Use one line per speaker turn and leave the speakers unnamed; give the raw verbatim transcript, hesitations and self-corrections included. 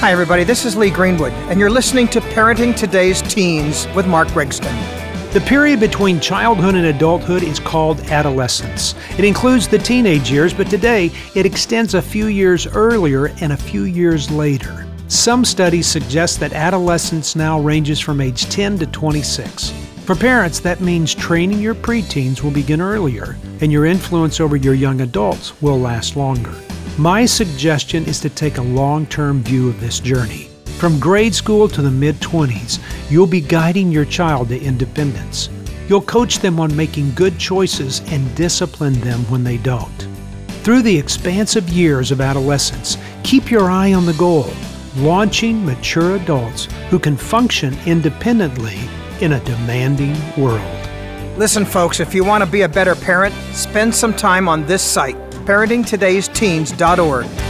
Hi, everybody. This is Lee Greenwood, and you're listening to Parenting Today's Teens with Mark Gregston.
The period between childhood and adulthood is called adolescence. It includes the teenage years, but today it extends a few years earlier and a few years later. Some studies suggest that adolescence now ranges from age ten to twenty-six. For parents, that means training your preteens will begin earlier, and your influence over your young adults will last longer. My suggestion is to take a long-term view of this journey. From grade school to the mid-twenties, you'll be guiding your child to independence. You'll coach them on making good choices and discipline them when they don't. Through the expansive years of adolescence, keep your eye on the goal, launching mature adults who can function independently in a demanding world.
Listen, folks, if you want to be a better parent, spend some time on this site, parenting todays teens dot org.